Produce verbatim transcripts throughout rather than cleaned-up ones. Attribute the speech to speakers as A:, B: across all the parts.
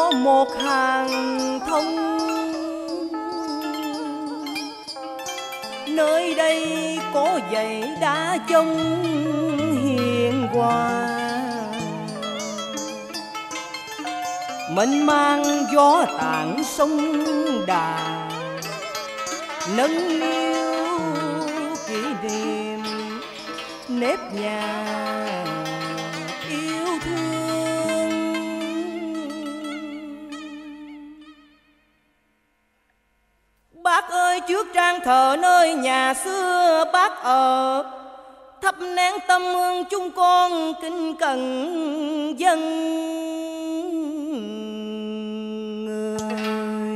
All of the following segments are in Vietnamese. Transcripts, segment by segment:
A: có một hàng thông. Nơi đây có dãy đá trông hiền hòa, mênh mang gió tản sông Đà, nâng niu kỷ niệm nếp nhà yêu thương. Bác ơi, trước trang thờ nơi nhà xưa bác ở, thắp nén tâm hương chúng con kính cẩn dân người.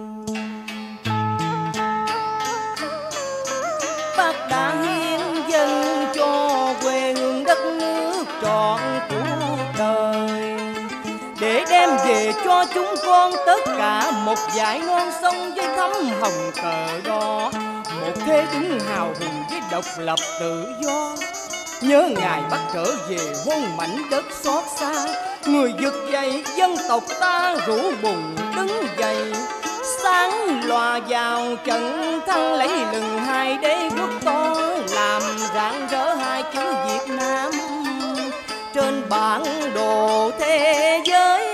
A: Bác đã hiến dâng cho quê hương đất nước trọn cuộc đời, để đem về cho chúng con tất cả một dải non sông với thấm hồng cờ đỏ, một thế đứng hào hùng với độc lập tự do. Nhớ ngày Bác trở về hôn mảnh đất xót xa, người vực dậy dân tộc ta rủ bùng đứng dậy, sáng lòa vào trận thắng lấy lừng hai đế quốc to, làm rạng rỡ hai chữ Việt Nam trên bản đồ thế giới.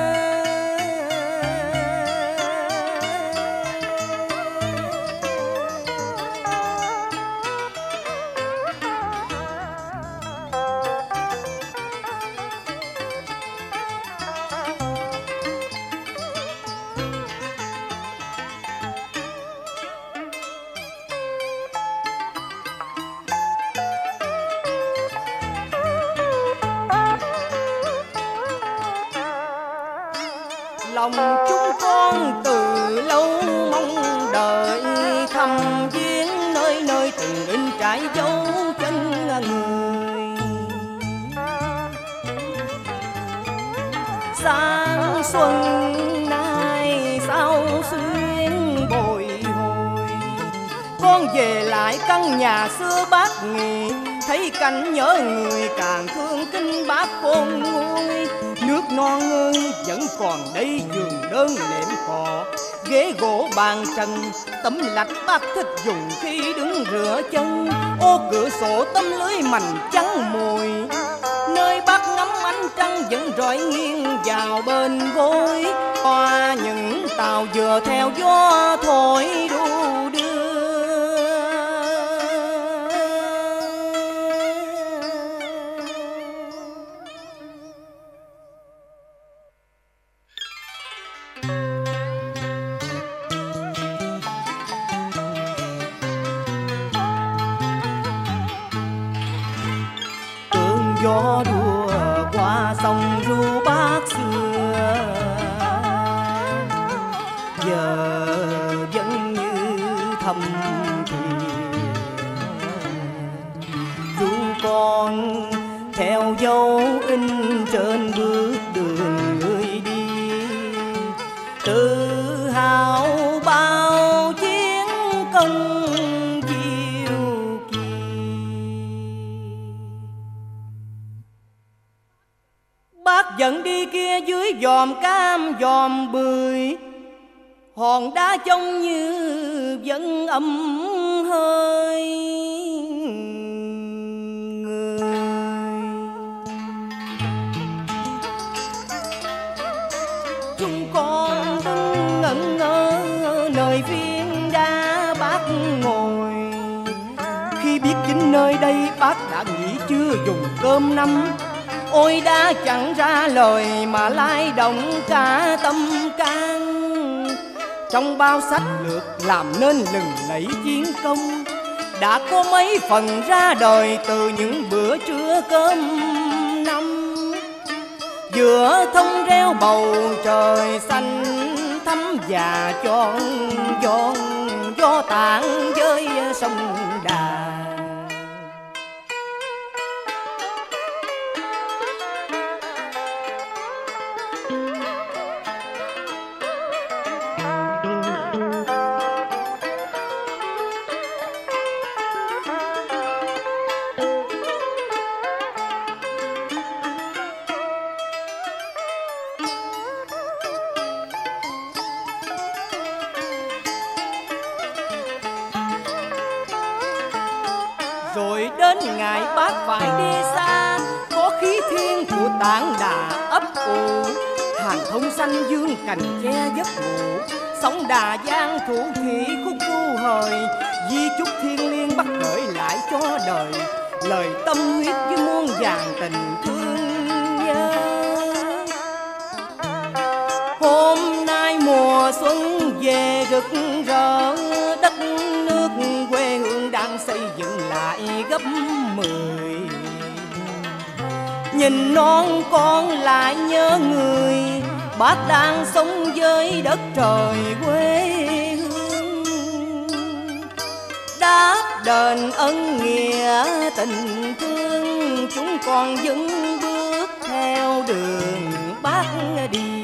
A: Lòng chúng con từ lâu mong đợi thăm viếng nơi nơi từng in trải dấu chân người. Sáng xuân nay sao xuyên bồi hồi, con về lại căn nhà xưa bác nghỉ, thấy cảnh nhớ người càng thương kính bác khôn nguôi. Nước non ơi vẫn còn đây, giường đơn nệm cỏ, ghế gỗ bàn trần, tấm lạch bác thích dùng khi đứng rửa chân. Ô cửa sổ tấm lưới mành trắng mùi, nơi bác ngắm ánh trăng vẫn rọi nghiêng vào bên gối. Qua những tàu vừa theo gió thổi đu đưa, gió đua qua sông ru bác xưa, giờ vẫn như thầm thì ru con theo dấu in trên bước đường người đi, tự hào bao chiến công. Bác dẫn đi kia dưới giòm cam giòm bưởi, hòn đá trông như vẫn ấm hơi người. Chúng con đứng ngẩn ngơ nơi viên đá bác ngồi, khi biết chính nơi đây bác đã nghỉ chưa dùng cơm năm. Ôi đã chẳng ra lời mà lay động cả tâm can, trong bao sách lược làm nên lừng lẫy chiến công. Đã có mấy phần ra đời từ những bữa trưa cơm năm, giữa thông reo bầu trời xanh thắm và tròn giòn gió tản với sông Đà. đến ngày bác phải đi xa, có khí thiên của tảng đà ấp ủ, hàng thông xanh dương cành che giấc ngủ, sóng đà giang thủ thủy khúc ru hời, di chúc thiên liêng bắt gửi lại cho đời, lời tâm huyết với muôn vàn tình thương nhớ. Hôm nay mùa xuân về rực rỡ, đất nước quê hương đang xây dựng lại gấp mười. Nhìn non con lại nhớ người, bác đang sống với đất trời quê hương. Đáp đền ân nghĩa tình thương, chúng con vẫn bước theo đường bác đi.